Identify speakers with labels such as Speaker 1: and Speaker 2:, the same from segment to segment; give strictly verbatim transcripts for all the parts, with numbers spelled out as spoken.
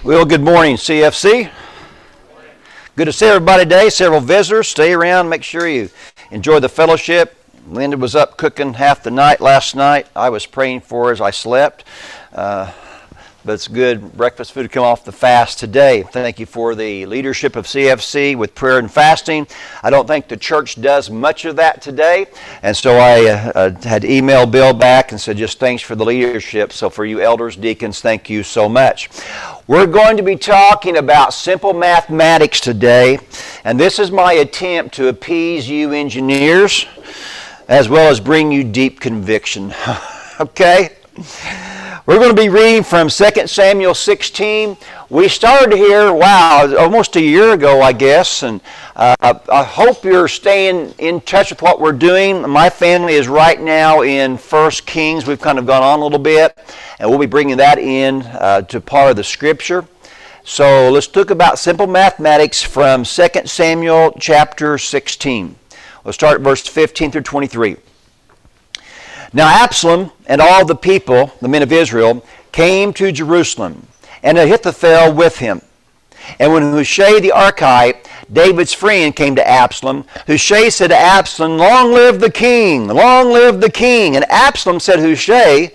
Speaker 1: Well, good morning, C F C. Good to see everybody today. Several visitors. Stay around. Make sure you enjoy the fellowship. Linda was up cooking half the night last night. I was praying for her as I slept. Uh, but it's good breakfast food to come off the fast today. Thank you for the leadership of C F C with prayer and fasting. I don't think the church does much of that today. And so I uh, uh, had emailed Bill back and said just thanks for the leadership. So for you elders, deacons, thank you so much. We're going to be talking about simple mathematics today. And this is my attempt to appease you engineers as well as bring you deep conviction. Okay? We're going to be reading from Second Samuel sixteen. We started here, wow, almost a year ago, I guess, and uh, I hope you're staying in touch with what we're doing. My family is right now in First Kings. We've kind of gone on a little bit, and we'll be bringing that in uh, to part of the Scripture. So let's talk about simple mathematics from Second Samuel chapter sixteen. We'll start at verse fifteen through twenty-three. Now Absalom and all the people, the men of Israel, came to Jerusalem, and Ahithophel with him. And when Hushai the Archite, David's friend, came to Absalom, Hushai said to Absalom, "Long live the king! Long live the king!" And Absalom said to Hushai,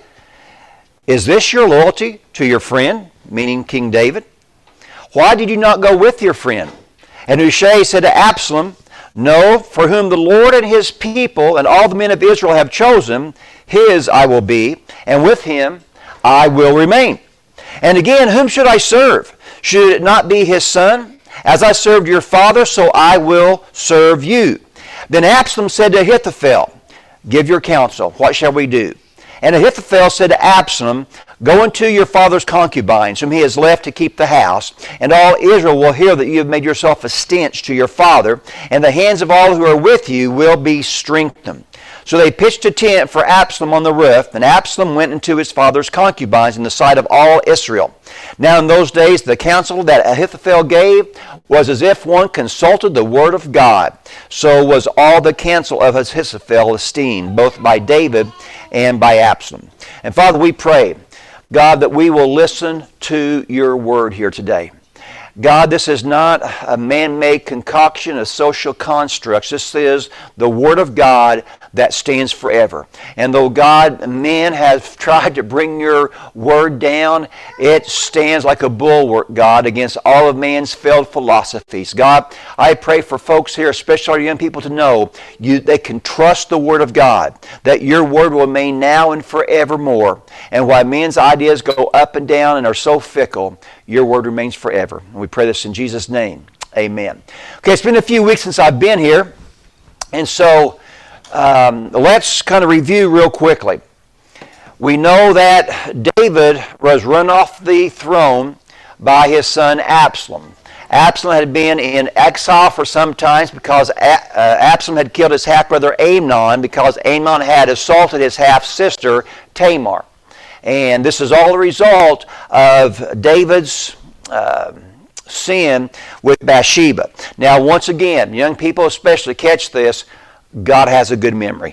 Speaker 1: "Is this your loyalty to your friend?" Meaning King David. "Why did you not go with your friend?" And Hushai said to Absalom, "No, for whom the Lord and his people and all the men of Israel have chosen, his I will be, and with him I will remain. And again, whom should I serve? Should it not be his son? As I served your father, so I will serve you." Then Absalom said to Ahithophel, "Give your counsel. What shall we do?" And Ahithophel said to Absalom, "Go unto your father's concubines, whom he has left to keep the house, and all Israel will hear that you have made yourself a stench to your father, and the hands of all who are with you will be strengthened." So they pitched a tent for Absalom on the roof, and Absalom went into his father's concubines in the sight of all Israel. Now in those days the counsel that Ahithophel gave was as if one consulted the word of God. So was all the counsel of Ahithophel esteemed, both by David and by Absalom. And Father, we pray, God, that we will listen to your word here today. God, this is not a man-made concoction of social constructs. This is the Word of God that stands forever. And though God, man has tried to bring your Word down, it stands like a bulwark, God, against all of man's failed philosophies. God, I pray for folks here, especially our young people, to know you, they can trust the Word of God, that your Word will remain now and forevermore. And while men's ideas go up and down and are so fickle, your Word remains forever. And we pray this in Jesus' name. Amen. Okay, it's been a few weeks since I've been here. And so um, let's kind of review real quickly. We know that David was run off the throne by his son Absalom. Absalom had been in exile for some time because Absalom had killed his half-brother Amnon because Amnon had assaulted his half-sister Tamar. And this is all a result of David's uh, sin with Bathsheba. Now, once again, young people especially catch this, God has a good memory.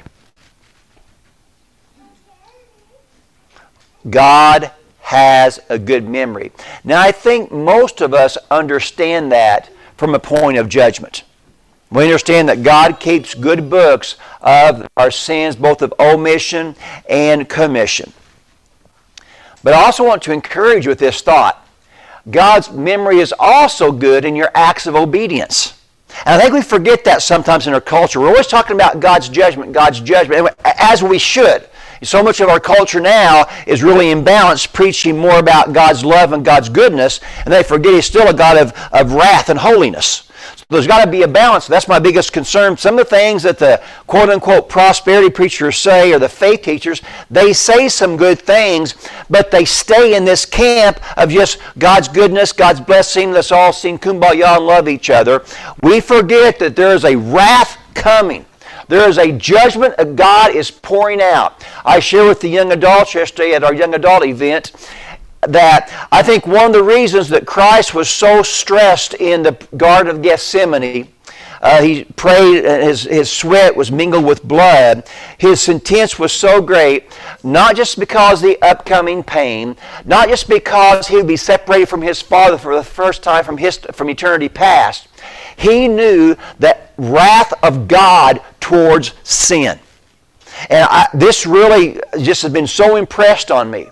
Speaker 1: God has a good memory. Now, I think most of us understand that from a point of judgment. We understand that God keeps good books of our sins, both of omission and commission. But I also want to encourage you with this thought. God's memory is also good in your acts of obedience. And I think we forget that sometimes in our culture. We're always talking about God's judgment, God's judgment, as we should. So much of our culture now is really imbalanced, preaching more about God's love and God's goodness, and they forget He's still a God of, of wrath and holiness. So there's got to be a balance. That's my biggest concern. Some of the things that the quote-unquote prosperity preachers say, or the faith teachers, they say some good things, but they stay in this camp of just God's goodness, God's blessing, let's all sing kumbaya and love each other. We forget that there is a wrath coming. There is a judgment of God is pouring out. I shared with the young adults yesterday at our young adult event that I think one of the reasons that Christ was so stressed in the Garden of Gethsemane Uh, he prayed, and his, his sweat was mingled with blood. His intent was so great, not just because of the upcoming pain, not just because he would be separated from his Father for the first time from, his, from eternity past. He knew that wrath of God towards sin. And I, this really just has been so impressed on me,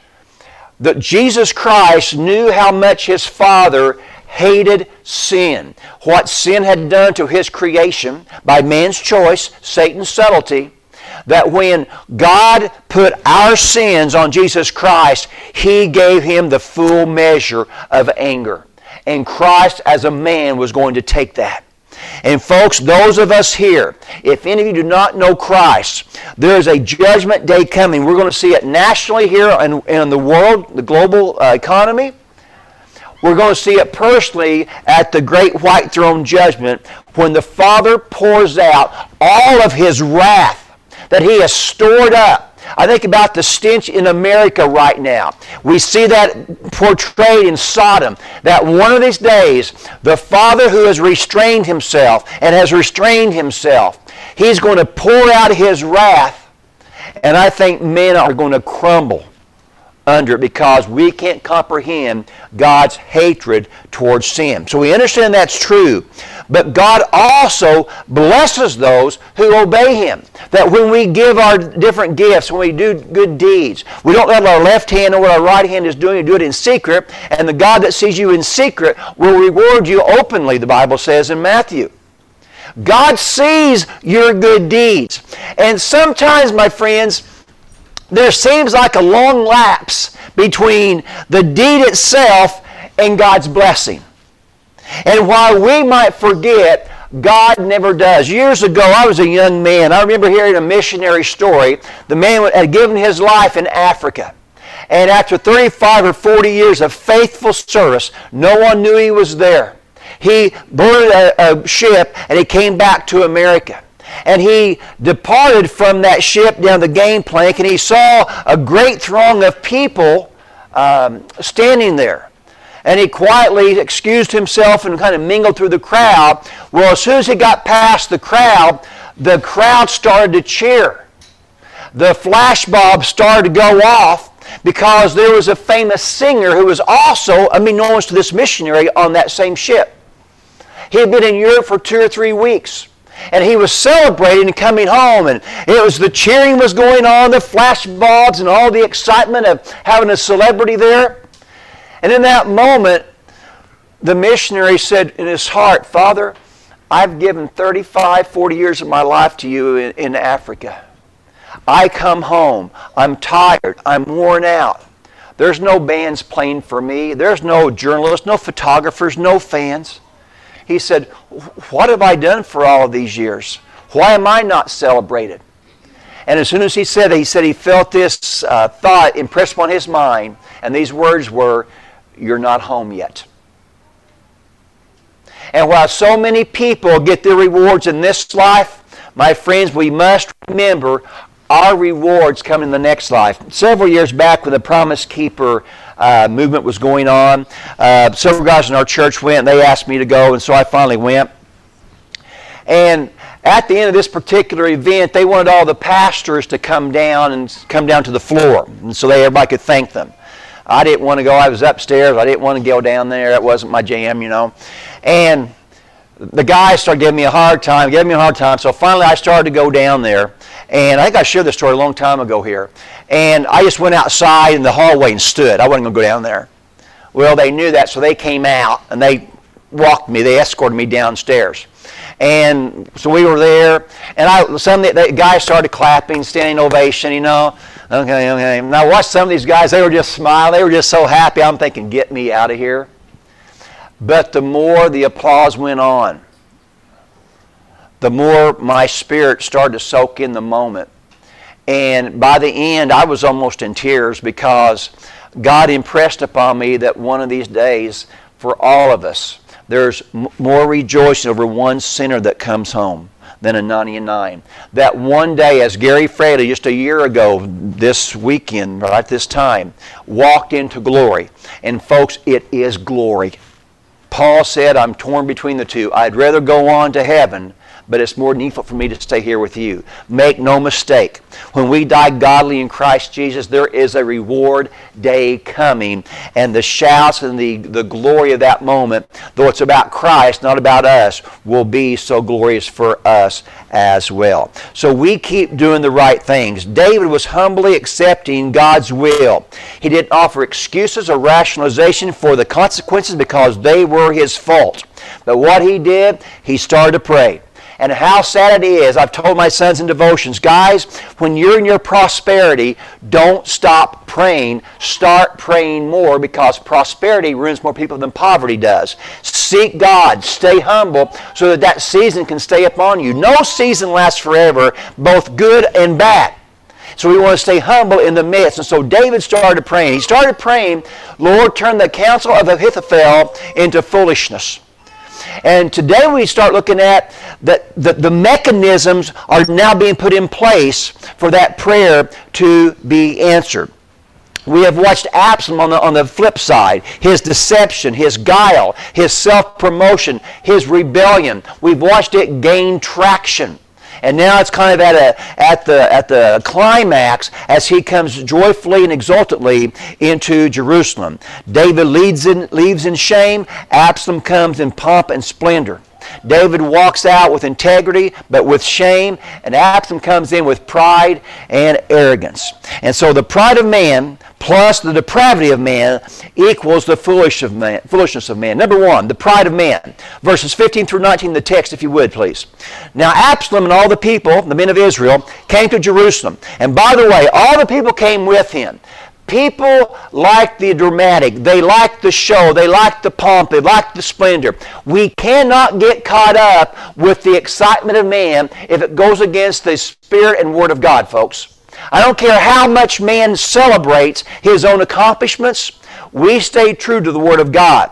Speaker 1: that Jesus Christ knew how much his Father hated sin. What sin had done to his creation by man's choice, Satan's subtlety, that when God put our sins on Jesus Christ, he gave him the full measure of anger. And Christ as a man was going to take that. And folks, those of us here, if any of you do not know Christ, there is a judgment day coming. We're going to see it nationally here in, in the world, the global uh, economy. We're going to see it personally at the great white throne judgment when the Father pours out all of his wrath that he has stored up. I think about the stench in America right now. We see that portrayed in Sodom, that one of these days, the Father who has restrained himself and has restrained himself, he's going to pour out his wrath, and I think men are going to crumble under it because we can't comprehend God's hatred towards sin. So we understand that's true. But God also blesses those who obey him. That when we give our different gifts, when we do good deeds, we don't let our left hand know what our right hand is doing, we do it in secret, and the God that sees you in secret will reward you openly, the Bible says in Matthew. God sees your good deeds. And sometimes, my friends, there seems like a long lapse between the deed itself and God's blessing. And while we might forget, God never does. Years ago, I was a young man. I remember hearing a missionary story. The man had given his life in Africa. And after thirty-five or forty years of faithful service, no one knew he was there. He boarded a, a ship and he came back to America. And he departed from that ship down the gangplank, and he saw a great throng of people um, standing there. And he quietly excused himself and kind of mingled through the crowd. Well, as soon as he got past the crowd, the crowd started to cheer. The flashbulbs started to go off because there was a famous singer who was also unbeknownst to this missionary on that same ship. He had been in Europe for two or three weeks. And he was celebrating and coming home, and it was the cheering was going on, the flashbulbs, and all the excitement of having a celebrity there. And in that moment, the missionary said in his heart, Father, I've given thirty-five, forty years of my life to you in, in Africa. I come home. I'm tired. I'm worn out. There's no bands playing for me. There's no journalists, no photographers, no fans. He said, what have I done for all of these years? Why am I not celebrated? And as soon as he said that, he said he felt this uh, thought impressed upon his mind, and these words were, you're not home yet. And while so many people get their rewards in this life, my friends, we must remember our rewards come in the next life. Several years back when the Promise Keeper uh, movement was going on, uh, several guys in our church went, and they asked me to go, and so I finally went. And at the end of this particular event, they wanted all the pastors to come down and come down to the floor, and so they, everybody could thank them. I didn't want to go. I was upstairs. I didn't want to go down there. That wasn't my jam, you know. And the guys started giving me a hard time, giving me a hard time. So finally I started to go down there. And I think I shared this story a long time ago here. And I just went outside in the hallway and stood. I wasn't going to go down there. Well, they knew that, so they came out and they walked me. They escorted me downstairs. And so we were there. And I, some of the, the guys started clapping, standing ovation, you know. Okay, okay. And I watched some of these guys. They were just smiling. They were just so happy. I'm thinking, get me out of here. But the more the applause went on, the more my spirit started to soak in the moment. And by the end, I was almost in tears because God impressed upon me that one of these days, for all of us, there's m- more rejoicing over one sinner that comes home than a ninety-nine. That one day, as Gary Fraley just a year ago, this weekend, right this time, walked into glory. And folks, it is glory. Paul said, I'm torn between the two. I'd rather go on to heaven, but it's more needful for me to stay here with you. Make no mistake. When we die godly in Christ Jesus, there is a reward day coming. And the shouts and the, the glory of that moment, though it's about Christ, not about us, will be so glorious for us as well. So we keep doing the right things. David was humbly accepting God's will. He didn't offer excuses or rationalization for the consequences because they were his fault. But what he did, he started to pray. And how sad it is, I've told my sons in devotions, guys, when you're in your prosperity, don't stop praying. Start praying more, because prosperity ruins more people than poverty does. Seek God. Stay humble so that that season can stay upon you. No season lasts forever, both good and bad. So we want to stay humble in the midst. And so David started praying. He started praying, Lord, turn the counsel of Ahithophel into foolishness. And today we start looking at that the, the mechanisms are now being put in place for that prayer to be answered. We have watched Absalom on the, on the flip side, his deception, his guile, his self-promotion, his rebellion. We've watched it gain traction. And now it's kind of at a at the at the climax as he comes joyfully and exultantly into Jerusalem. David leads in, leaves in shame. Absalom comes in pomp and splendor. David walks out with integrity, but with shame, and Absalom comes in with pride and arrogance. And so the pride of man plus the depravity of man equals the foolish of man, foolishness of man. Number one, the pride of man. Verses fifteen through nineteen, the text, if you would, please. Now Absalom and all the people, the men of Israel, came to Jerusalem. And by the way, all the people came with him. People like the dramatic. They like the show. They like the pomp. They like the splendor. We cannot get caught up with the excitement of man if it goes against the Spirit and Word of God, folks. I don't care how much man celebrates his own accomplishments. We stay true to the Word of God.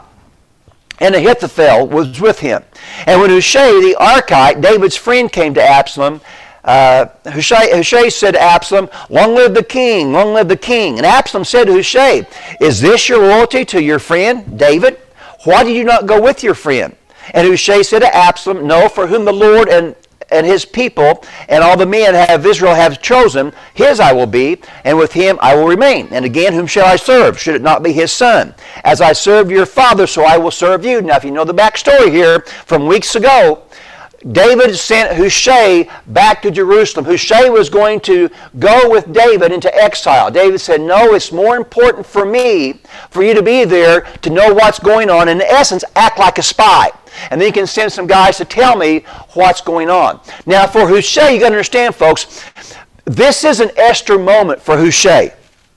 Speaker 1: And Ahithophel was with him. And when Hushai the Archite, David's friend, came to Absalom, Uh, Hushai, Hushai said to Absalom, long live the king, long live the king. And Absalom said to Hushai, is this your loyalty to your friend David? Why did you not go with your friend? And Hushai said to Absalom, no, for whom the Lord and, and his people and all the men of Israel have chosen, his I will be, and with him I will remain. And again, whom shall I serve? Should it not be his son? As I served your father, so I will serve you. Now, if you know the backstory here from weeks ago, David sent Hushai back to Jerusalem. Hushai was going to go with David into exile. David said, no, it's more important for me for you to be there to know what's going on. In essence, act like a spy. And then you can send some guys to tell me what's going on. Now, for Hushai, you got to understand, folks, this is an Esther moment for Hushai.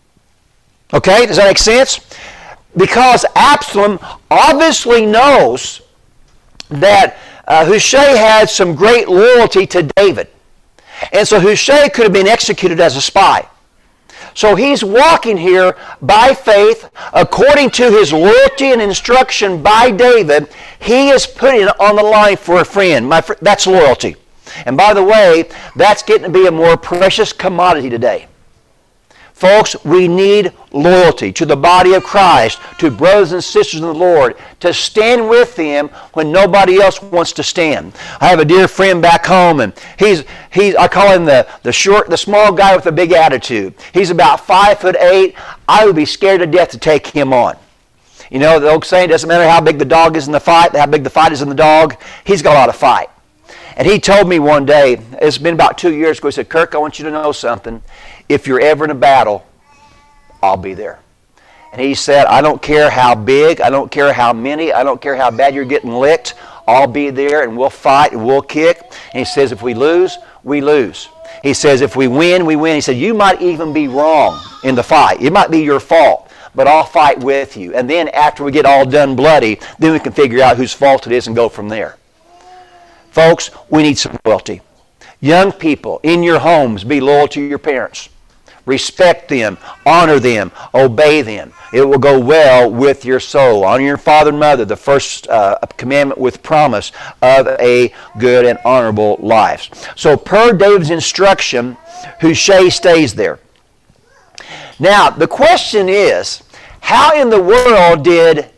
Speaker 1: Okay, does that make sense? Because Absalom obviously knows that Uh, Hushai had some great loyalty to David. And so Hushai could have been executed as a spy. So he's walking here by faith, according to his loyalty and instruction by David. He is putting it on the line for a friend. My fr- that's loyalty. And by the way, that's getting to be a more precious commodity today. Folks, we need loyalty to the body of Christ, to brothers and sisters in the Lord, to stand with them when nobody else wants to stand. I have a dear friend back home, and he's he's I call him the, the short, the small guy with a big attitude. He's about five foot eight. I would be scared to death to take him on. You know, the old saying, doesn't matter how big the dog is in the fight, how big the fight is in the dog. He's got a lot of fight. And he told me one day, it's been about two years ago, he said, Kirk, I want you to know something. If you're ever in a battle, I'll be there. And he said, I don't care how big, I don't care how many, I don't care how bad you're getting licked, I'll be there and we'll fight and we'll kick. And he says, if we lose, we lose. He says, if we win, we win. He said, you might even be wrong in the fight. It might be your fault, but I'll fight with you. And then after we get all done bloody, then we can figure out whose fault it is and go from there. Folks, we need some loyalty. Young people, in your homes, be loyal to your parents. Respect them, honor them, obey them. It will go well with your soul. Honor your father and mother, the first uh, commandment with promise of a good and honorable life. So per David's instruction, Hushai stays there. Now, the question is, how in the world did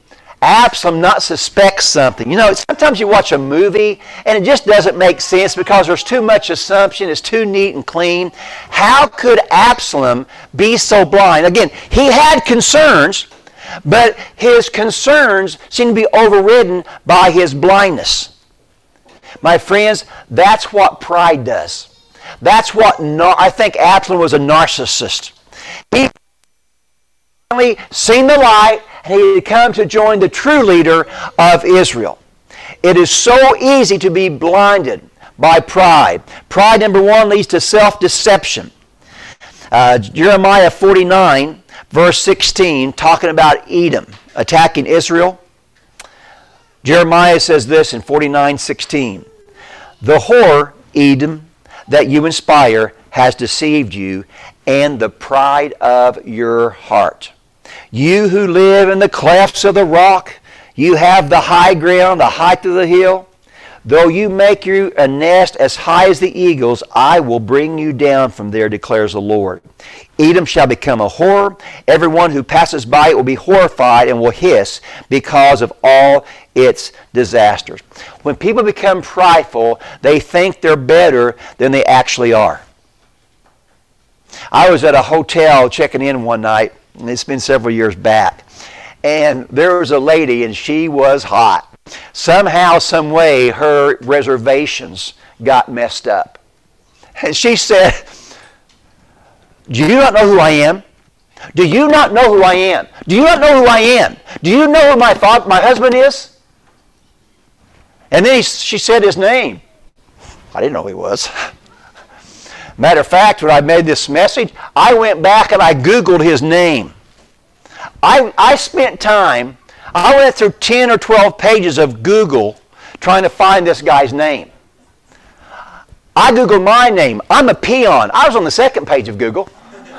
Speaker 1: Absalom not suspect something? You know, sometimes you watch a movie and it just doesn't make sense because there's too much assumption. It's too neat and clean. How could Absalom be so blind? Again, he had concerns, but his concerns seem to be overridden by his blindness. My friends, that's what pride does. That's what, nar- I think Absalom was a narcissist. He finally seen the light, and he had come to join the true leader of Israel. It is so easy to be blinded by pride. Pride, number one, leads to self-deception. Uh, Jeremiah forty-nine, verse sixteen, talking about Edom attacking Israel. Jeremiah says this in forty-nine sixteen. The whore, Edom, that you inspire has deceived you, and the pride of your heart. You who live in the clefts of the rock, you have the high ground, the height of the hill. Though you make you a nest as high as the eagles, I will bring you down from there, declares the Lord. Edom shall become a horror. Everyone who passes by it will be horrified and will hiss because of all its disasters. When people become prideful, they think they're better than they actually are. I was at a hotel checking in one night, and it's been several years back, and there was a lady, and she was hot. Somehow, some way, her reservations got messed up. And she said, do you not know who I am? Do you not know who I am? Do you not know who I am? Do you know who my father, my husband is? And then he, she said his name. I didn't know who he was. Matter of fact, when I made this message, I went back and I Googled his name. I, I spent time, I went through ten or twelve pages of Google trying to find this guy's name. I Googled my name. I'm a peon. I was on the second page of Google.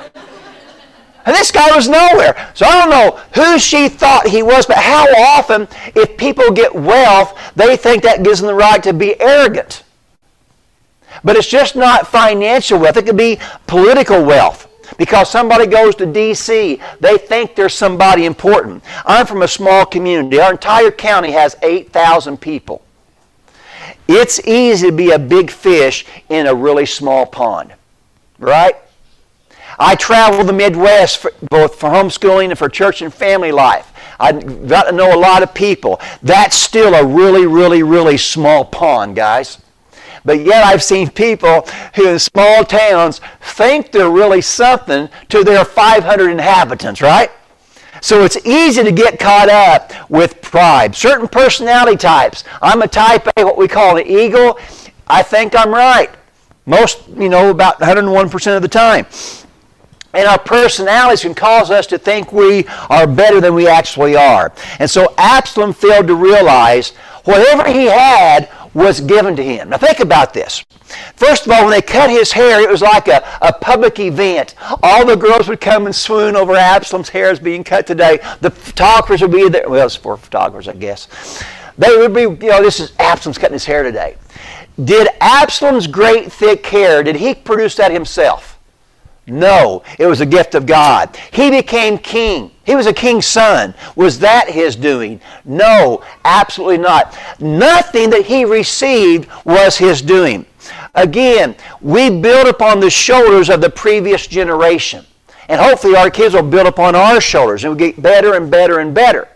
Speaker 1: And this guy was nowhere. So I don't know who she thought he was, but how often, if people get wealth, they think that gives them the right to be arrogant. But it's just not financial wealth. It could be political wealth. Because somebody goes to D C, they think there's somebody important. I'm from a small community. Our entire county has eight thousand people. It's easy to be a big fish in a really small pond. Right? I travel the Midwest for, both for homeschooling and for church and family life. I got to know a lot of people. That's still a really, really, really small pond, guys. But yet I've seen people who in small towns think they're really something to their five hundred inhabitants, right? So it's easy to get caught up with pride. Certain personality types. I'm a type A, what we call an eagle. I think I'm right. Most, you know, about one hundred one percent of the time. And our personalities can cause us to think we are better than we actually are. And so Absalom failed to realize whatever he had was given to him. Now think about this. First of all, when they cut his hair, it was like a, a public event. All the girls would come and swoon over Absalom's hair is being cut today. The photographers would be there. Well, it's for photographers, I guess. They would be, you know, this is Absalom's cutting his hair today. Did Absalom's great thick hair, did he produce that himself? No, it was a gift of God. He became king. He was a king's son. Was that his doing? No, absolutely not. Nothing that he received was his doing. Again, we build upon the shoulders of the previous generation. And hopefully our kids will build upon our shoulders and we'll get better and better and better.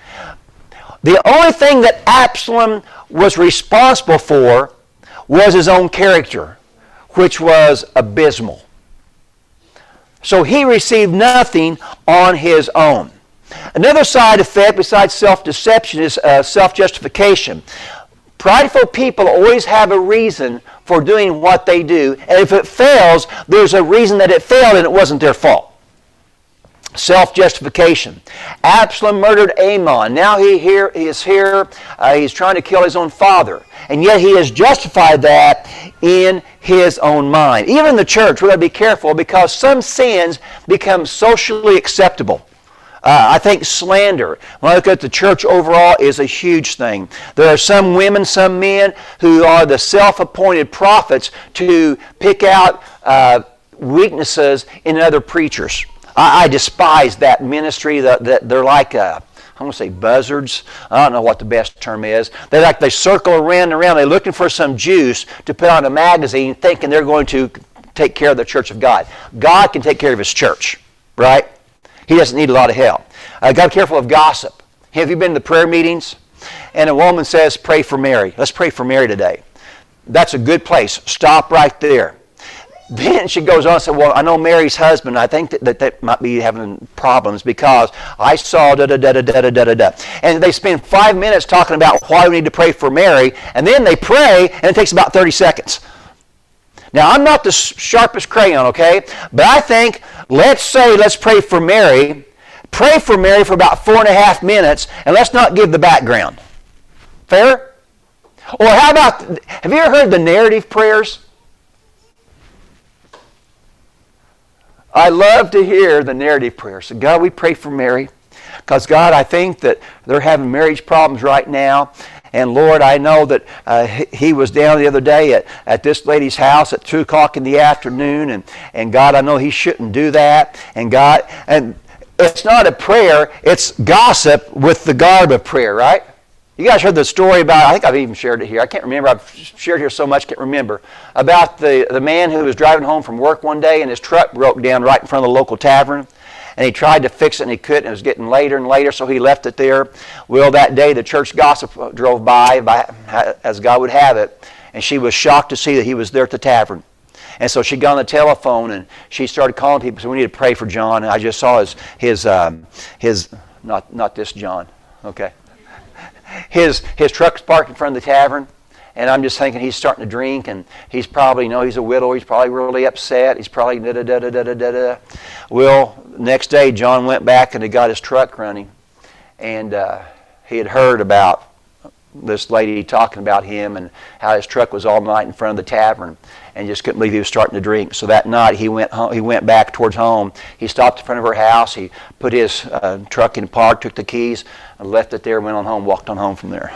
Speaker 1: The only thing that Absalom was responsible for was his own character, which was abysmal. So he received nothing on his own. Another side effect besides self-deception is uh, self-justification. Prideful people always have a reason for doing what they do. And if it fails, there's a reason that it failed and it wasn't their fault. Self-justification. Absalom murdered Amnon. Now he, here, he is here. Uh, he's trying to kill his own father. And yet he has justified that in his own mind. Even in the church, we've got to be careful because some sins become socially acceptable. Uh, I think slander, when I look at the church overall, is a huge thing. There are some women, some men who are the self-appointed prophets to pick out uh, weaknesses in other preachers. I, I despise that ministry. That, that they're like a, I'm going to say buzzards. I don't know what the best term is. They like they circle around and around. They're looking for some juice to put on a magazine, thinking they're going to take care of the church of God. God can take care of His church, right? He doesn't need a lot of help. Uh, God, be careful of gossip. Have you been to prayer meetings? And a woman says, pray for Mary. Let's pray for Mary today. That's a good place. Stop right there. Then she goes on and says, well, I know Mary's husband. I think that, that that might be having problems because I saw da-da-da-da-da-da-da-da. And they spend five minutes talking about why we need to pray for Mary, and then they pray, and it takes about thirty seconds. Now, I'm not the sharpest crayon, okay? But I think, let's say, let's pray for Mary. Pray for Mary for about four and a half minutes, and let's not give the background. Fair? Or how about, have you ever heard the narrative prayers? I love to hear the narrative prayers. So God, we pray for Mary. Because God, I think that they're having marriage problems right now. And Lord, I know that uh, he was down the other day at, at this lady's house at two o'clock in the afternoon. And, and God, I know he shouldn't do that. And God, and it's not a prayer, it's gossip with the garb of prayer, right? You guys heard the story about, I think I've even shared it here. I can't remember. I've shared it here so much, I can't remember. About the, the man who was driving home from work one day and his truck broke down right in front of the local tavern. And he tried to fix it and he couldn't. It was getting later and later, so he left it there. Well, that day the church gossip drove by, by as God would have it. And she was shocked to see that he was there at the tavern. And so she got on the telephone and she started calling people. So we need to pray for John. And I just saw his, his, um, his not, not this John, okay. His his truck's parked in front of the tavern, and I'm just thinking he's starting to drink, and he's probably, you know, he's a widower, he's probably really upset, he's probably da-da-da-da-da-da-da. Well, next day, John went back and he got his truck running, and uh, he had heard about this lady talking about him and how his truck was all night in front of the tavern, and just couldn't believe he was starting to drink. So that night, he went home, he went back towards home. He stopped in front of her house. He put his uh, truck in park, took the keys, and left it there, went on home, walked on home from there.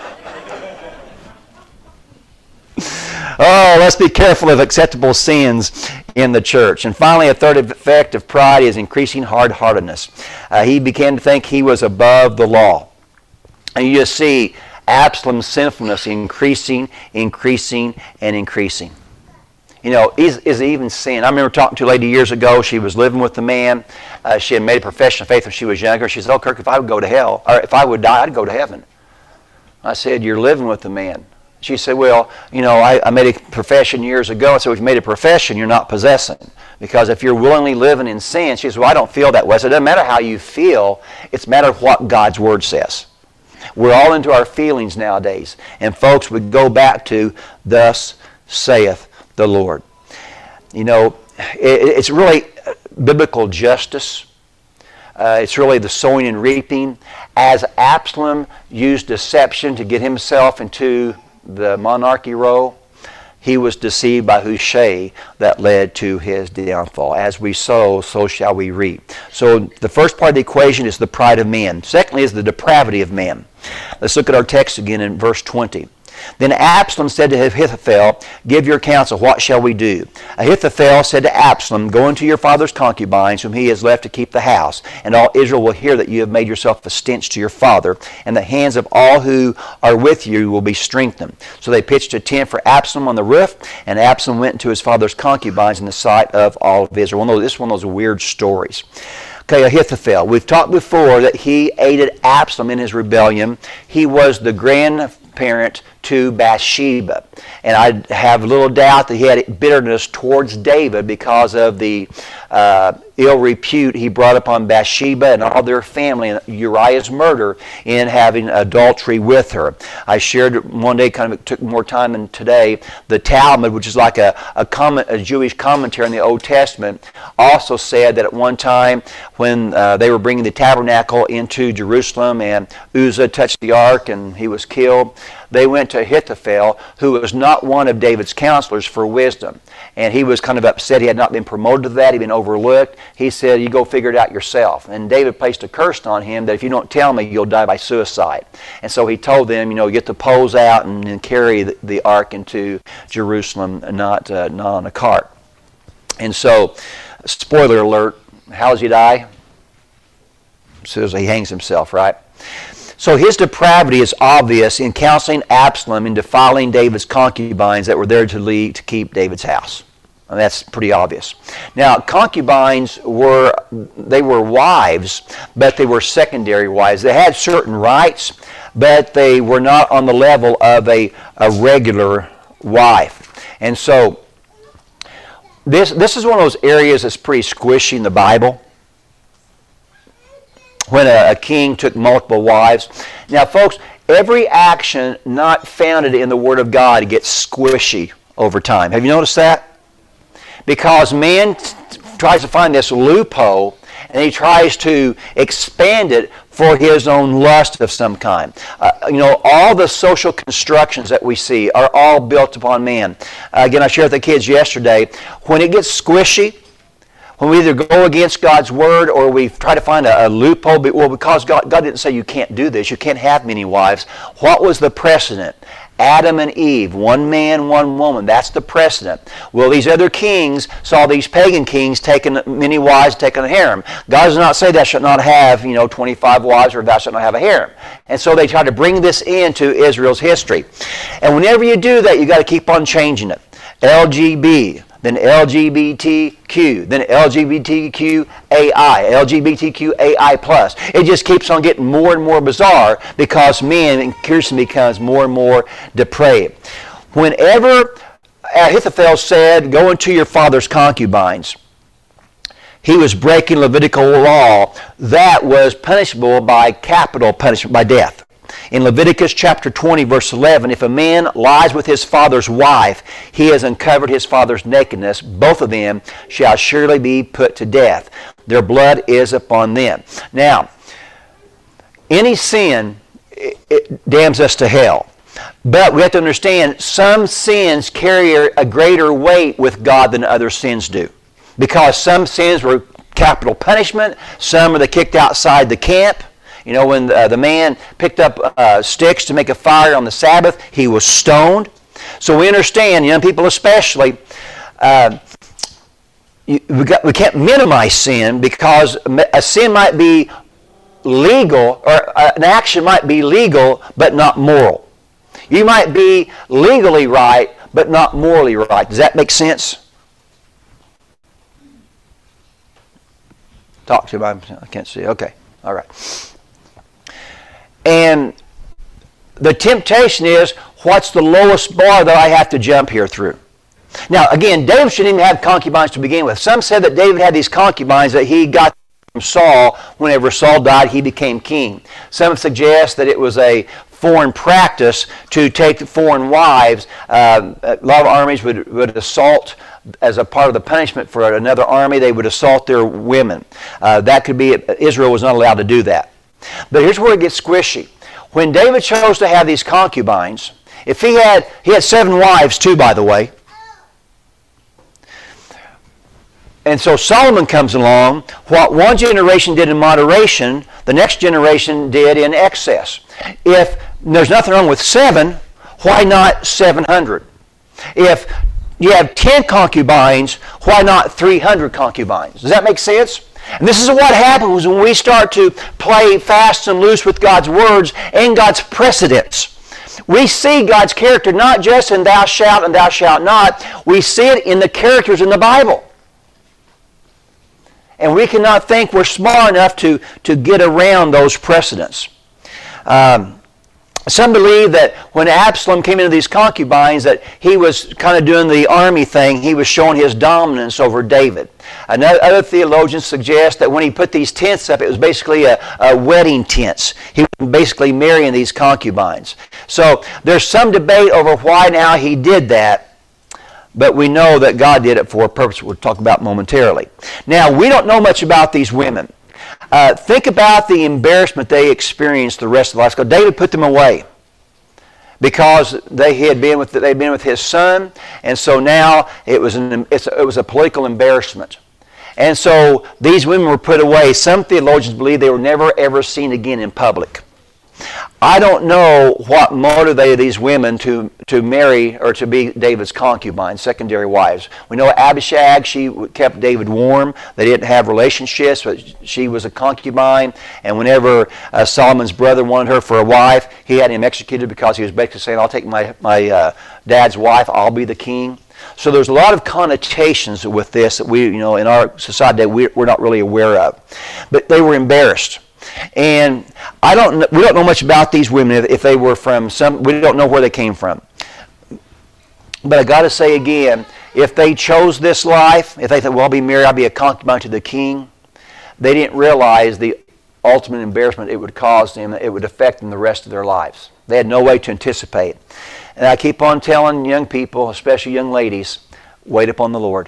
Speaker 1: Oh, let's be careful of acceptable sins in the church. And finally, a third effect of pride is increasing hard-heartedness. Uh, he began to think he was above the law. And you just see Absalom's sinfulness increasing, increasing, and increasing. You know, is, is it even sin? I remember talking to a lady years ago. She was living with a man. Uh, she had made a profession of faith when she was younger. She said, oh, Kirk, if I would go to hell, or if I would die, I'd go to heaven. I said, you're living with a man. She said, well, you know, I, I made a profession years ago. I said, well, if you made a profession, you're not possessing. Because if you're willingly living in sin, she said, well, I don't feel that way. So it doesn't matter how you feel. It's a matter of what God's Word says. We're all into our feelings nowadays. And folks, we go back to, thus saith the Lord. You know, it, it's really biblical justice. Uh, it's really the sowing and reaping. As Absalom used deception to get himself into the monarchy role, he was deceived by Hushai that led to his downfall. As we sow, so shall we reap. So the first part of the equation is the pride of man. Secondly is the depravity of man. Let's look at our text again in verse twenty. Then Absalom said to Ahithophel, give your counsel, what shall we do? Ahithophel said to Absalom, go into your father's concubines, whom he has left to keep the house, and all Israel will hear that you have made yourself a stench to your father, and the hands of all who are with you will be strengthened. So they pitched a tent for Absalom on the roof, and Absalom went into his father's concubines in the sight of all of Israel. Well, no, this is one of those weird stories. Okay, Ahithophel. We've talked before that he aided Absalom in his rebellion. He was the grandparent to Bathsheba. And I have little doubt that he had bitterness towards David because of the uh, ill repute he brought upon Bathsheba and all their family and Uriah's murder in having adultery with her. I shared one day, kind of it took more time than today, the Talmud, which is like a, a, comment, a Jewish commentary in the Old Testament, also said that at one time when uh, they were bringing the tabernacle into Jerusalem and Uzzah touched the ark and he was killed, they went to Ahithophel, who was not one of David's counselors, for wisdom. And he was kind of upset he had not been promoted to that, he'd been overlooked. He said, you go figure it out yourself. And David placed a curse on him that if you don't tell me, you'll die by suicide. And so he told them, you know, get the poles out and, and carry the, the ark into Jerusalem, not, uh, not on a cart. And so, spoiler alert, how does he die? Says he hangs himself, right? So his depravity is obvious in counseling Absalom and defiling David's concubines that were there to lead to keep David's house. And that's pretty obvious. Now, concubines were, they were wives, but they were secondary wives. They had certain rights, but they were not on the level of a, a regular wife. And so, this, this is one of those areas that's pretty squishy in the Bible, when a, a king took multiple wives. Now, folks, every action not founded in the Word of God gets squishy over time. Have you noticed that? Because man t- tries to find this loophole, and he tries to expand it for his own lust of some kind. Uh, you know, all the social constructions that we see are all built upon man. Uh, again, I shared with the kids yesterday, when it gets squishy, when we either go against God's Word or we try to find a, a loophole, well, because God, God didn't say you can't do this, you can't have many wives. What was the precedent? Adam and Eve, one man, one woman. That's the precedent. Well, these other kings saw these pagan kings taking many wives, taking a harem. God does not say thou shalt not have, you know, twenty-five wives, or thou shalt not have a harem. And so they try to bring this into Israel's history. And whenever you do that, you got to keep on changing it. L G B, then L G B T Q, then L G B T Q A I, L G B T Q A I plus. It just keeps on getting more and more bizarre because man increasingly becomes more and more depraved. Whenever Ahithophel said, go into your father's concubines, he was breaking Levitical law that was punishable by capital punishment, by death. In Leviticus chapter twenty, verse eleven, if a man lies with his father's wife, he has uncovered his father's nakedness. Both of them shall surely be put to death. Their blood is upon them. Now, any sin, it, it damns us to hell. But we have to understand, some sins carry a greater weight with God than other sins do. Because some sins were capital punishment, some are the kicked outside the camp. You know, when uh, the man picked up uh, sticks to make a fire on the Sabbath, he was stoned. So we understand, young people especially, uh, you, we, got, we can't minimize sin, because a sin might be legal, or uh, an action might be legal but not moral. You might be legally right but not morally right. Does that make sense? Talk to him. I can't see. Okay. All right. And the temptation is, what's the lowest bar that I have to jump here through? Now, again, David shouldn't even have concubines to begin with. Some said that David had these concubines that he got from Saul. Whenever Saul died, he became king. Some suggest that it was a foreign practice to take foreign wives. Uh, a lot of armies would, would assault, as a part of the punishment for another army, they would assault their women. Uh, that could be, Israel was not allowed to do that. But here's where it gets squishy. When David chose to have these concubines, if he had, he had seven wives too, by the way. And so Solomon comes along. What one generation did in moderation, the next generation did in excess. If there's nothing wrong with seven, why not seven hundred? If you have ten concubines, why not three hundred concubines? Does that make sense? And this is what happens when we start to play fast and loose with God's words and God's precedents. We see God's character not just in thou shalt and thou shalt not. We see it in the characters in the Bible. And we cannot think we're smart enough to, to get around those precedents. Um, Some believe that when Absalom came into these concubines, that he was kind of doing the army thing. He was showing his dominance over David. Another, other theologians suggest that when he put these tents up, it was basically a, a wedding tents. He was basically marrying these concubines. So there's some debate over why and how he did that, but we know that God did it for a purpose we'll talk about momentarily. Now, we don't know much about these women. Uh, think about the embarrassment they experienced the rest of their lives. Because David put them away because they had been with they'd been with his son, and so now it was an it's, it was a political embarrassment. And so these women were put away. Some theologians believe they were never ever seen again in public. I don't know what motivated these women to, to marry or to be David's concubines, secondary wives. We know Abishag, she kept David warm. They didn't have relationships, but she was a concubine. And whenever uh, Solomon's brother wanted her for a wife, he had him executed because he was basically saying, I'll take my, my uh, dad's wife, I'll be the king. So there's a lot of connotations with this that we, you know, in our society that we, we're not really aware of. But they were embarrassed. And I don't, we don't know much about these women, if, if they were from some, we don't know where they came from. But I got to say again, if they chose this life, if they thought, well, I'll be married, I'll be a concubine to the king, they didn't realize the ultimate embarrassment it would cause them, it would affect them the rest of their lives. They had no way to anticipate. And I keep on telling young people, especially young ladies, wait upon the Lord.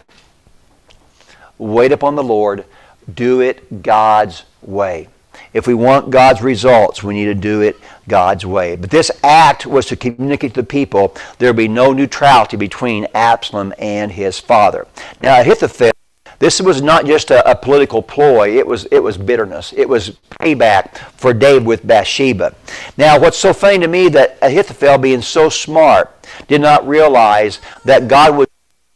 Speaker 1: Wait upon the Lord. Do it God's way. If we want God's results, we need to do it God's way. But this act was to communicate to the people there would be no neutrality between Absalom and his father. Now, Ahithophel, this was not just a, a political ploy. It was, it was bitterness. It was payback for David with Bathsheba. Now, what's so funny to me that Ahithophel, being so smart, did not realize that God would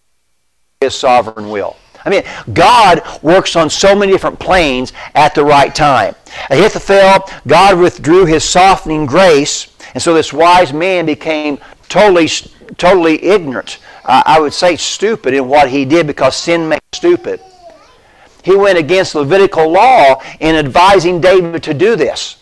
Speaker 1: do his sovereign will. I mean, God works on so many different planes at the right time. Ahithophel, God withdrew his softening grace, and so this wise man became totally, totally ignorant. Uh, I would say stupid in what he did, because sin makes stupid. He went against Levitical law in advising David to do this.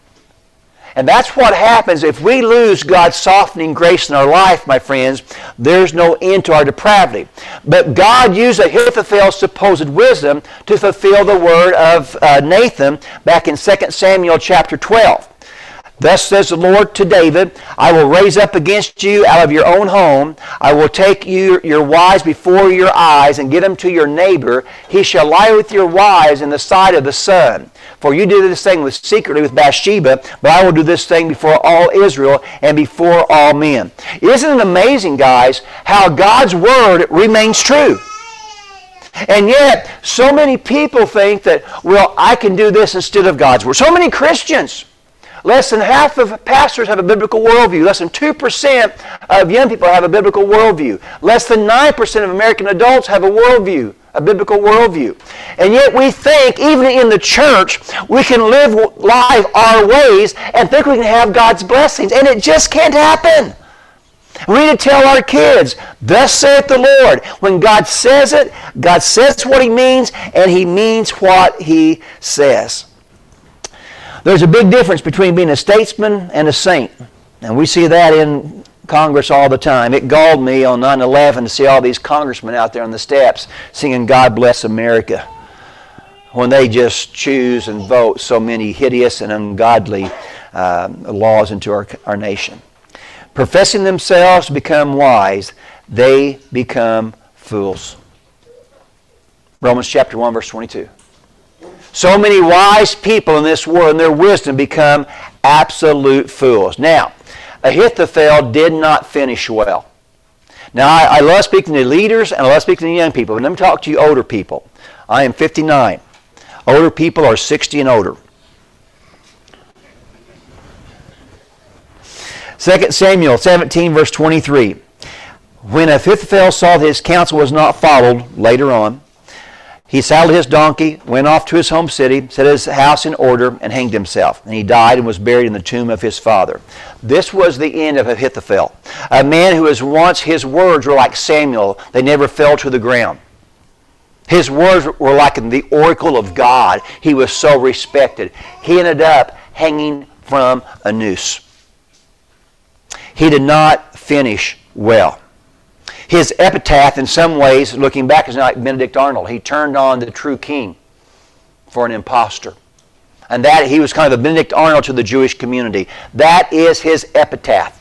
Speaker 1: And that's what happens if we lose God's softening grace in our life, my friends. There's no end to our depravity. But God used Ahithophel's supposed wisdom to fulfill the word of uh, Nathan back in Second Samuel chapter twelve. Thus says the Lord to David, I will raise up against you out of your own home. I will take you, your wives before your eyes and give them to your neighbor. He shall lie with your wives in the sight of the sun. For you did this thing with secretly with Bathsheba, but I will do this thing before all Israel and before all men. Isn't it amazing, guys, how God's word remains true? And yet, so many people think that, well, I can do this instead of God's word. So many Christians. Less than half of pastors have a biblical worldview. Less than two percent of young people have a biblical worldview. Less than nine percent of American adults have a worldview, a biblical worldview. And yet we think, even in the church, we can live life our ways and think we can have God's blessings. And it just can't happen. We need to tell our kids, thus saith the Lord. When God says it, God says what He means, and He means what He says. There's a big difference between being a statesman and a saint. And we see that in Congress all the time. It galled me on nine eleven to see all these congressmen out there on the steps singing God Bless America, when they just choose and vote so many hideous and ungodly uh, laws into our, our nation. Professing themselves to become wise, they become fools. Romans chapter one, verse twenty-two. So many wise people in this world, in their wisdom, become absolute fools. Now, Ahithophel did not finish well. Now, I, I love speaking to leaders and I love speaking to young people, but let me talk to you older people. I am fifty-nine. Older people are sixty and older. Second Samuel seventeen, verse twenty-three. When Ahithophel saw that his counsel was not followed, later on, he saddled his donkey, went off to his home city, set his house in order, and hanged himself. And he died and was buried in the tomb of his father. This was the end of Ahithophel, a man who was once, his words were like Samuel. They never fell to the ground. His words were like the oracle of God. He was so respected. He ended up hanging from a noose. He did not finish well. His epitaph, in some ways, looking back, is like Benedict Arnold. He turned on the true king for an impostor. And that he was kind of a Benedict Arnold to the Jewish community. That is his epitaph.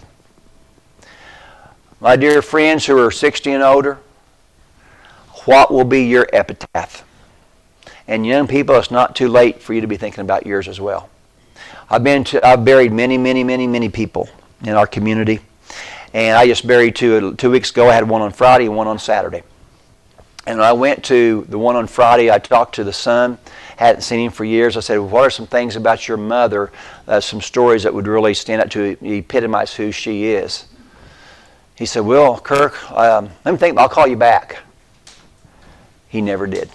Speaker 1: My dear friends who are sixty and older, what will be your epitaph? And young people, it's not too late for you to be thinking about yours as well. I've been to, I've buried many, many, many, many people in our community. And I just buried two two weeks ago. I had one on Friday and one on Saturday. And when I went to the one on Friday, I talked to the son, hadn't seen him for years. I said, what are some things about your mother, uh, some stories that would really stand out to epitomize who she is? He said, well, Kirk, um, let me think, I'll call you back. He never did.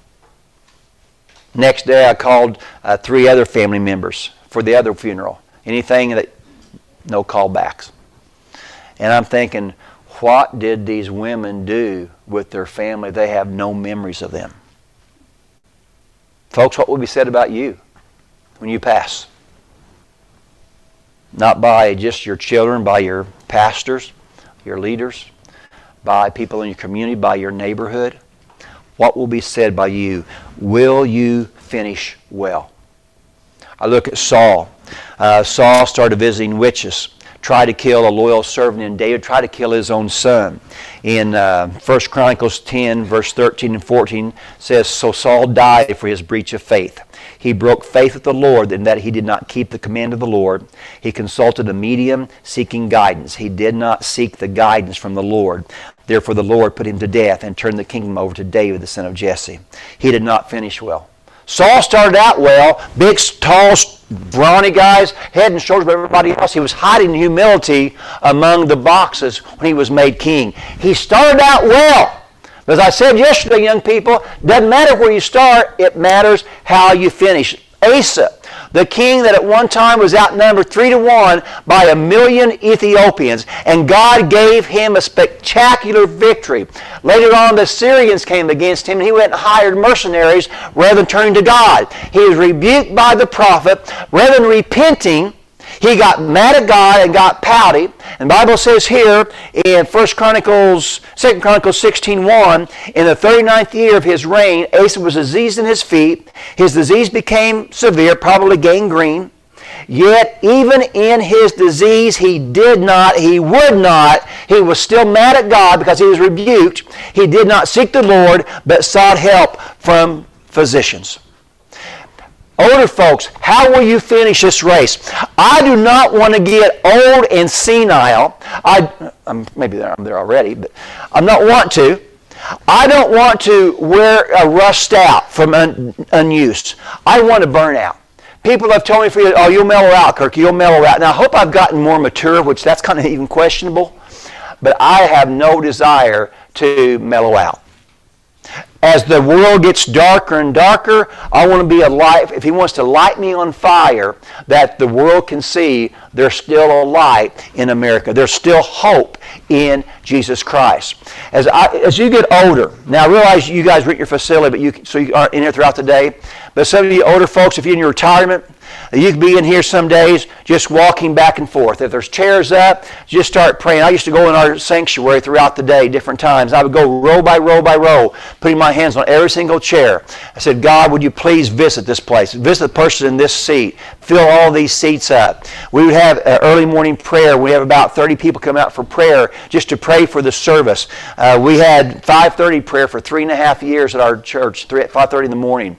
Speaker 1: Next day I called uh, three other family members for the other funeral. Anything that, no callbacks. And I'm thinking, what did these women do with their family? They have no memories of them. Folks, what will be said about you when you pass? Not by just your children, by your pastors, your leaders, by people in your community, by your neighborhood. What will be said by you? Will you finish well? I look at Saul. Uh, Saul started visiting witches, tried to kill a loyal servant in David, tried to kill his own son. In uh, First Chronicles ten, verse thirteen and fourteen, says, so Saul died for his breach of faith. He broke faith with the Lord in that he did not keep the command of the Lord. He consulted a medium seeking guidance. He did not seek the guidance from the Lord. Therefore the Lord put him to death and turned the kingdom over to David, the son of Jesse. He did not finish well. Saul started out well, big, tall, brawny guys, head and shoulders above everybody else. He was hiding humility among the boxes when he was made king. He started out well. But as I said yesterday, young people, doesn't matter where you start, it matters how you finish. Asa, the king that at one time was outnumbered three to one by a million Ethiopians, and God gave him a spectacular victory. Later on, the Syrians came against him, and he went and hired mercenaries rather than turning to God. He was rebuked by the prophet. Rather than repenting, he got mad at God and got pouty. And the Bible says here in First Chronicles, Second Chronicles sixteen one, in the thirty-ninth year of his reign, Asa was diseased in his feet. His disease became severe, probably gangrene. Yet even in his disease, he did not, he would not, he was still mad at God because he was rebuked. He did not seek the Lord, but sought help from physicians. Older folks, how will you finish this race? I do not want to get old and senile. I, I'm, maybe I'm there already, but I'm not want to. I don't want to wear a rust out from un, unused. I want to burn out. People have told me, for you, oh, you'll mellow out, Kirk, you'll mellow out. Now, I hope I've gotten more mature, which that's kind of even questionable, but I have no desire to mellow out. As the world gets darker and darker, I want to be a light. If he wants to light me on fire, that the world can see there's still a light in America. There's still hope in Jesus Christ. As I, as you get older, now I realize you guys rent your facility, but you so you aren't in here throughout the day. But some of you older folks, if you're in your retirement, you could be in here some days just walking back and forth. If there's chairs up, just start praying. I used to go in our sanctuary throughout the day, different times. I would go row by row by row, putting my hands on every single chair. I said, God, would you please visit this place? Visit the person in this seat. Fill all these seats up. We would have an early morning prayer. We have about thirty people come out for prayer just to pray for the service. Uh, we had five thirty prayer for three and a half years at our church, three, five thirty in the morning.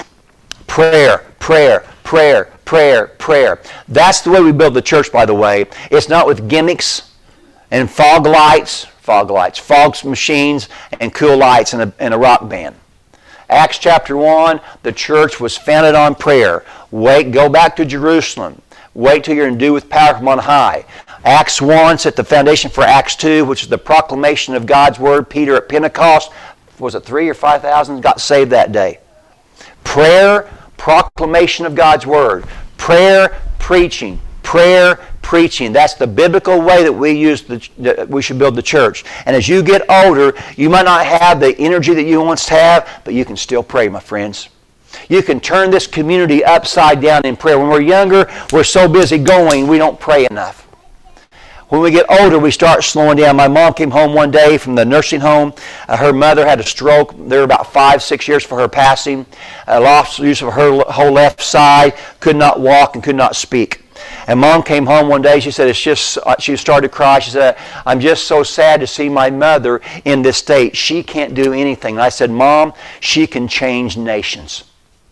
Speaker 1: Prayer, prayer, prayer, prayer, prayer. That's the way we build the church, by the way. It's not with gimmicks and fog lights, fog lights, fog machines, and cool lights and a, and a rock band. Acts chapter one, the church was founded on prayer. Wait, go back to Jerusalem. Wait till you're endued with power from on high. Acts one set the foundation for Acts two, which is the proclamation of God's word. Peter at Pentecost, was it three or five thousand got saved that day. Prayer, proclamation of God's word. Prayer, preaching. Prayer, preaching. That's the biblical way that we use the, that we should build the church. And as you get older, you might not have the energy that you once have, but you can still pray, my friends. You can turn this community upside down in prayer. When we're younger, we're so busy going, we don't pray enough. When we get older, we start slowing down. My mom came home one day from the nursing home. Uh, her mother had a stroke. There were about five, six years for her passing. Uh, lost use of her whole left side. Could not walk and could not speak. And Mom came home one day. She said, "It's just." Uh, she started to cry. She said, "I'm just so sad to see my mother in this state. She can't do anything." And I said, "Mom, she can change nations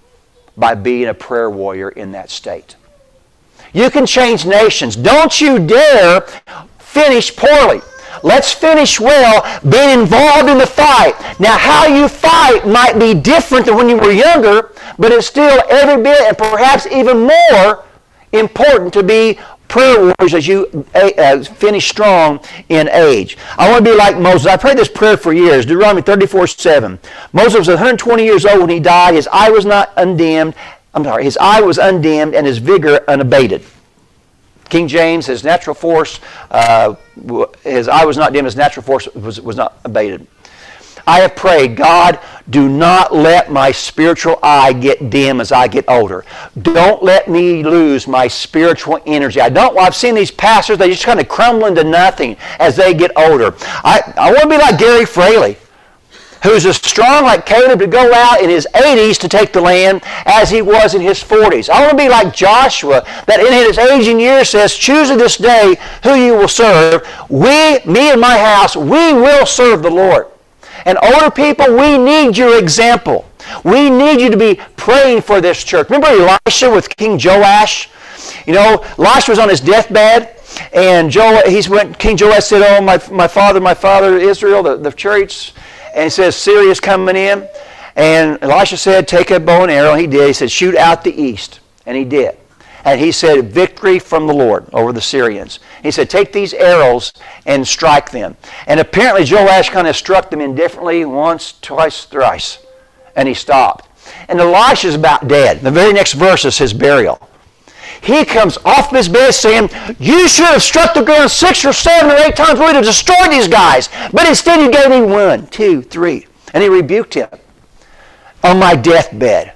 Speaker 1: by being a prayer warrior in that state. You can change nations. Don't you dare finish poorly." Let's finish well, being involved in the fight. Now, how you fight might be different than when you were younger, but it's still every bit and perhaps even more important to be prayer warriors as you uh, finish strong in age. I want to be like Moses. I prayed this prayer for years. Deuteronomy thirty-four seven. Moses was one hundred twenty years old when he died. His eye was not undimmed. I'm sorry. His eye was undimmed and his vigor unabated. King James, his natural force, uh, his eye was not dim. His natural force was, was not abated. I have prayed, God, do not let my spiritual eye get dim as I get older. Don't let me lose my spiritual energy. I don't. Well, I've seen these pastors, they just kind of crumble into nothing as they get older. I, I want to be like Gary Fraley, who's as strong like Caleb to go out in his eighties to take the land as he was in his forties. I want to be like Joshua, that in his aging years says, choose this day who you will serve. We, me and my house, we will serve the Lord. And older people, we need your example. We need you to be praying for this church. Remember Elisha with King Joash? You know, Elisha was on his deathbed, and jo, he's went, King Joash said, oh, my, my father, my father, Israel, the, the church, and he says, Syria's coming in. And Elisha said, take a bow and arrow. He did. He said, shoot out the east. And he did. And he said, victory from the Lord over the Syrians. He said, take these arrows and strike them. And apparently Joash kind of struck them indifferently once, twice, thrice. And he stopped. And Elisha's about dead. The very next verse is his burial. He comes off his bed saying, you should have struck the ground six or seven or eight times. We would have destroyed these guys. But instead you gave me one, two, three. And he rebuked him. On my deathbed.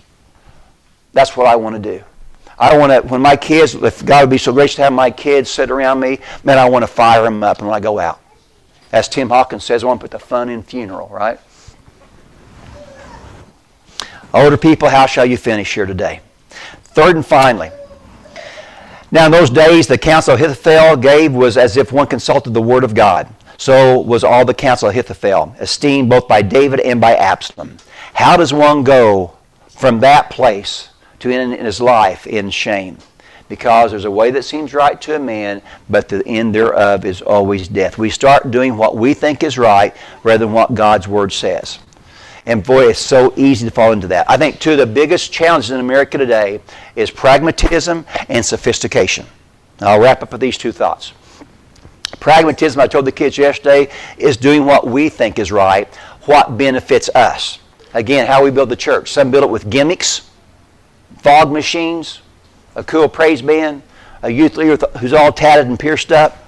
Speaker 1: That's what I want to do. I want to, when my kids, if God would be so gracious to have my kids sit around me, man, I want to fire them up when I go out. As Tim Hawkins says, I want to put the fun in funeral, right? Older people, how shall you finish here today? Third and finally, now in those days, the counsel Ahithophel gave was as if one consulted the word of God. So was all the counsel of Ahithophel, esteemed both by David and by Absalom. How does one go from that place to end in his life in shame? Because there's a way that seems right to a man, but the end thereof is always death. We start doing what we think is right rather than what God's Word says. And boy, it's so easy to fall into that. I think two of the biggest challenges in America today is pragmatism and sophistication. I'll wrap up with these two thoughts. Pragmatism, I told the kids yesterday, is doing what we think is right, what benefits us. Again, how we build the church. Some build it with gimmicks, fog machines, a cool praise band, a youth leader who's all tatted and pierced up.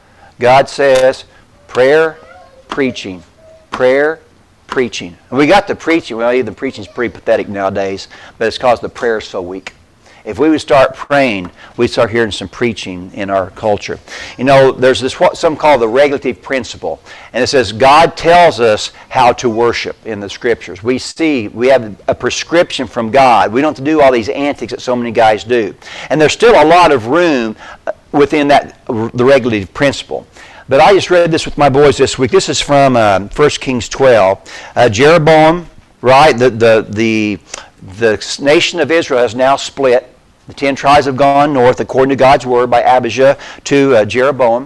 Speaker 1: God says, prayer, preaching, prayer, preaching. And we got the preaching. Well, even the preaching's pretty pathetic nowadays, but it's because the prayer is so weak. If we would start praying, we'd start hearing some preaching in our culture. You know, there's this what some call the regulative principle. And it says God tells us how to worship in the Scriptures. We see, we have a prescription from God. We don't have to do all these antics that so many guys do. And there's still a lot of room within that, the regulative principle. But I just read this with my boys this week. This is from uh, First Kings twelve. Uh, Jeroboam, right, the, the, the, the nation of Israel has now split. The ten tribes have gone north, according to God's word, by Abijah to uh, Jeroboam.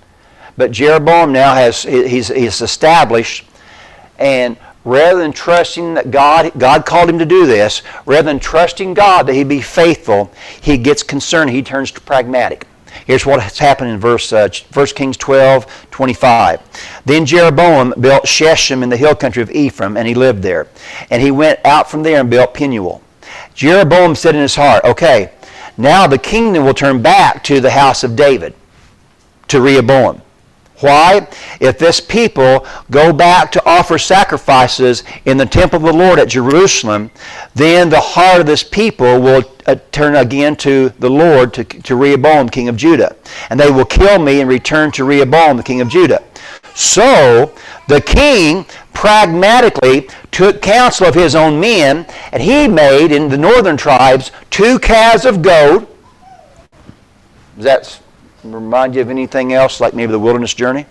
Speaker 1: But Jeroboam now has he's, he's established, and rather than trusting that God, God called him to do this, rather than trusting God that he'd be faithful, he gets concerned. He turns to pragmatic. Here's what has happened in verse uh, First Kings twelve twenty-five. Then Jeroboam built Shechem in the hill country of Ephraim, and he lived there. And he went out from there and built Penuel. Jeroboam said in his heart, okay, now the kingdom will turn back to the house of David, to Rehoboam. Why? If this people go back to offer sacrifices in the temple of the Lord at Jerusalem, then the heart of this people will uh, turn again to the Lord, to, to Rehoboam, king of Judah. And they will kill me and return to Rehoboam, the king of Judah. So the king pragmatically took counsel of his own men, and he made in the northern tribes two calves of gold. Does that remind you of anything else, like maybe the wilderness journey?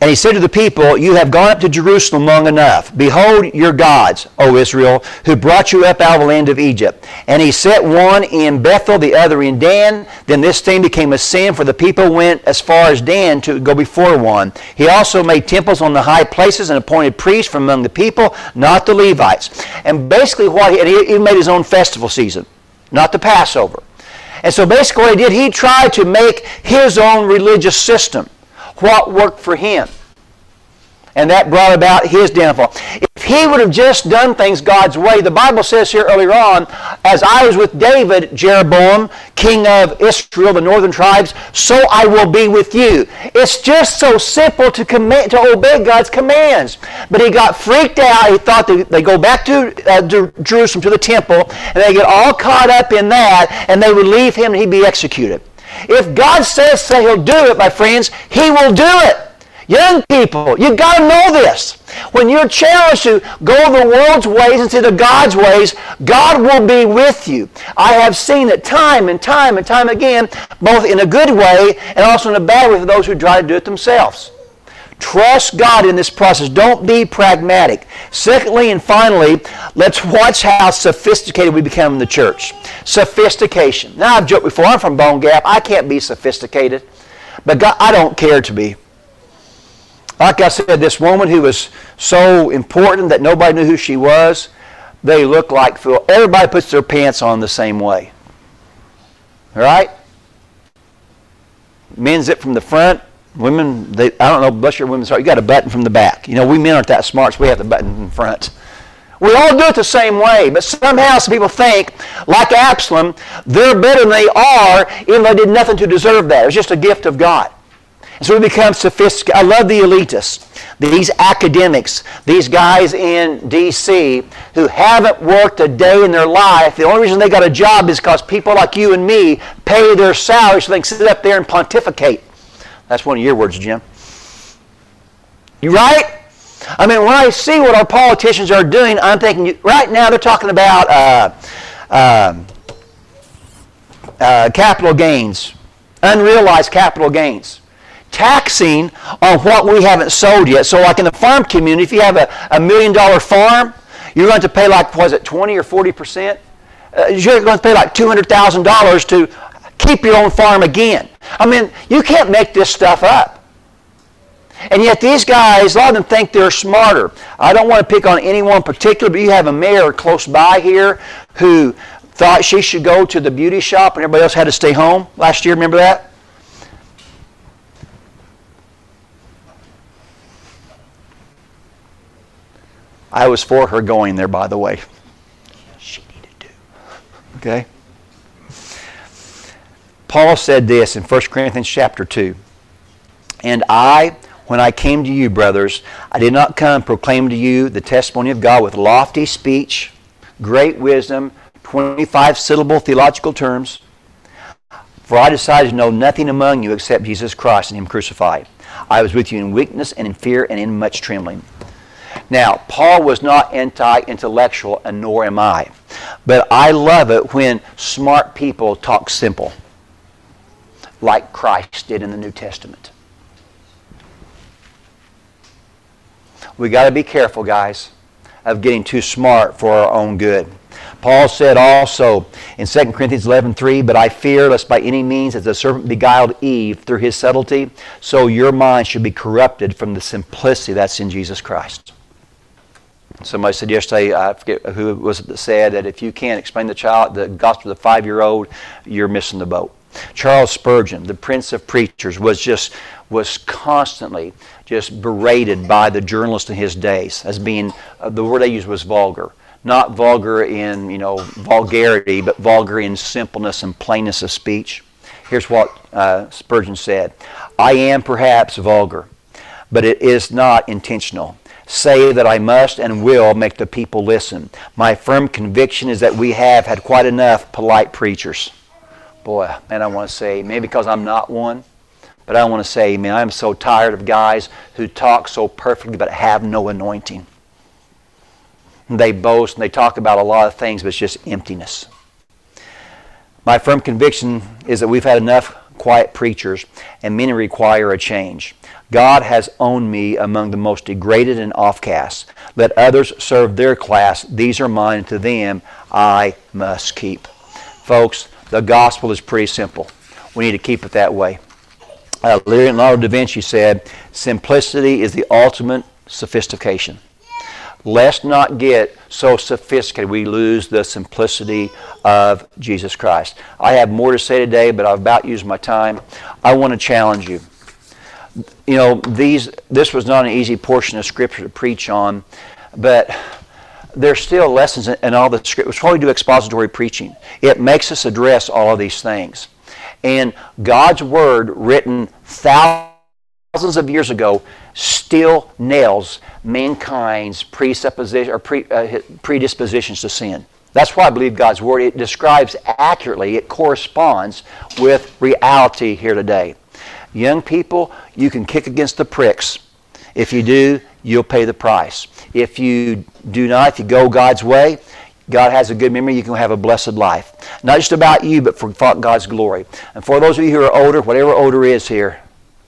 Speaker 1: And he said to the people, you have gone up to Jerusalem long enough. Behold your gods, O Israel, who brought you up out of the land of Egypt. And he set one in Bethel, the other in Dan. Then this thing became a sin, for the people went as far as Dan to go before one. He also made temples on the high places and appointed priests from among the people, not the Levites. And basically what he, and he even made his own festival season, not the Passover. And so basically what he did, he tried to make his own religious system what worked for him. And that brought about his downfall. If he would have just done things God's way, the Bible says here earlier on, as I was with David, Jeroboam, king of Israel, the northern tribes, so I will be with you. It's just so simple to command, to obey God's commands. But he got freaked out. He thought that they go back to, uh, to Jerusalem, to the temple, and they get all caught up in that, and they would leave him and he'd be executed. If God says so, he'll do it, my friends, he will do it. Young people, you've got to know this. When you're challenged to go the world's ways instead of God's ways, God will be with you. I have seen it time and time and time again, both in a good way and also in a bad way for those who try to do it themselves. Trust God in this process. Don't be pragmatic. Secondly and finally, let's watch how sophisticated we become in the church. Sophistication. Now, I've joked before, I'm from Bone Gap. I can't be sophisticated. But God, I don't care to be. Like I said, this woman who was so important that nobody knew who she was, they look like fool. Everybody puts their pants on the same way. All right? Men zip from the front. Women, they, I don't know, bless your women's heart, you got a button from the back. You know, we men aren't that smart, so we have the button in front. We all do it the same way, but somehow some people think, like Absalom, they're better than they are, even though they did nothing to deserve that. It was just a gift of God. And so we become sophisticated. I love the elitists, these academics, these guys in D C who haven't worked a day in their life. The only reason they got a job is because people like you and me pay their salary so they can sit up there and pontificate. That's one of your words, Jim. You right? I mean, when I see what our politicians are doing, I'm thinking, right now they're talking about uh, uh, uh, capital gains, unrealized capital gains. Taxing on what we haven't sold yet. So like in the farm community, if you have a, a million dollar farm, you're going to pay like, was it twenty or forty percent? Uh, you're going to pay like two hundred thousand dollars to keep your own farm again. I mean, you can't make this stuff up. And yet these guys, a lot of them think they're smarter. I don't want to pick on anyone in particular, but you have a mayor close by here who thought she should go to the beauty shop and everybody else had to stay home last year. Remember that? I was for her going there, by the way. She needed to. Okay? Paul said this in First Corinthians chapter two. And I, when I came to you, brothers, I did not come proclaim to you the testimony of God with lofty speech, great wisdom, twenty-five syllable theological terms. For I decided to know nothing among you except Jesus Christ and Him crucified. I was with you in weakness and in fear and in much trembling. Now, Paul was not anti-intellectual, and nor am I. But I love it when smart people talk simple, like Christ did in the New Testament. We got to be careful, guys, of getting too smart for our own good. Paul said also in Second Corinthians eleven three, but I fear lest by any means as the serpent beguiled Eve through his subtlety, so your mind should be corrupted from the simplicity that's in Jesus Christ. Somebody said yesterday, I forget who it was that said that if you can't explain the child, the gospel to the five-year-old, you're missing the boat. Charles Spurgeon, the prince of preachers, was just was constantly just berated by the journalists in his days as being, uh, the word they used was vulgar. Not vulgar in, you know, vulgarity, but vulgar in simpleness and plainness of speech. Here's what uh, Spurgeon said. I am perhaps vulgar, but it is not intentional. Say that I must and will make the people listen. My firm conviction is that we have had quite enough polite preachers. Boy, man, I want to say, maybe because I'm not one, but I want to say, man, I'm so tired of guys who talk so perfectly but have no anointing. They boast and they talk about a lot of things, but it's just emptiness. My firm conviction is that we've had enough quiet preachers, and many require a change. God has owned me among the most degraded and offcasts. Let others serve their class. These are mine, and to them I must keep. Folks, the gospel is pretty simple. We need to keep it that way. Uh, Leonardo da Vinci said, simplicity is the ultimate sophistication. Let's not get so sophisticated we lose the simplicity of Jesus Christ. I have more to say today, but I've about used my time. I want to challenge you. You know, these this was not an easy portion of Scripture to preach on, but there's still lessons in, in all the Scripture. It's why we do expository preaching. It makes us address all of these things. And God's Word, written thousands of years ago, still nails mankind's presupposition or pre, uh, predispositions to sin. That's why I believe God's Word. It describes accurately, it corresponds with reality here today. Young people, you can kick against the pricks. If you do, you'll pay the price. If you do not, if you go God's way, God has a good memory, you can have a blessed life. Not just about you, but for God's glory. And for those of you who are older, whatever older is here,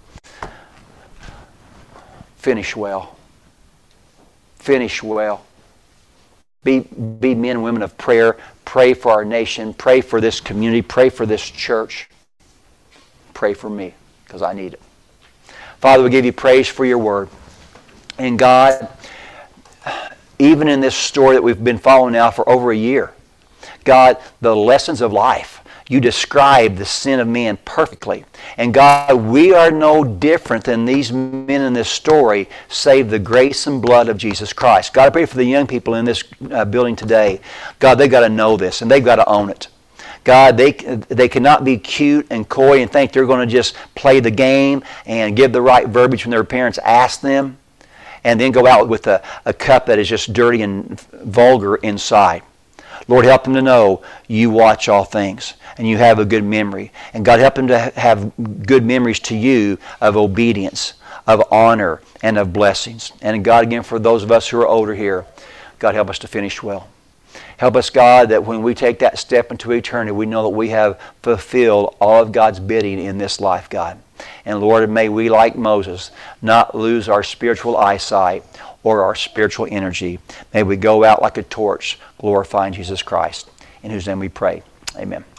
Speaker 1: finish well. Finish well. Be, be men and women of prayer. Pray for our nation. Pray for this community. Pray for this church. Pray for me, because I need it. Father, we give you praise for your word. And God, even in this story that we've been following now for over a year, God, the lessons of life, you describe the sin of man perfectly. And God, we are no different than these men in this story, save the grace and blood of Jesus Christ. God, I pray for the young people in this uh, building today. God, they've got to know this, and they've got to own it. God, they, they cannot be cute and coy and think they're going to just play the game and give the right verbiage when their parents ask them, and then go out with a, a cup that is just dirty and vulgar inside. Lord, help them to know you watch all things and you have a good memory. And God, help them to have good memories to you of obedience, of honor, and of blessings. And God, again, for those of us who are older here, God, help us to finish well. Help us, God, that when we take that step into eternity, we know that we have fulfilled all of God's bidding in this life, God. And Lord, may we, like Moses, not lose our spiritual eyesight or our spiritual energy. May we go out like a torch, glorifying Jesus Christ, in whose name we pray. Amen.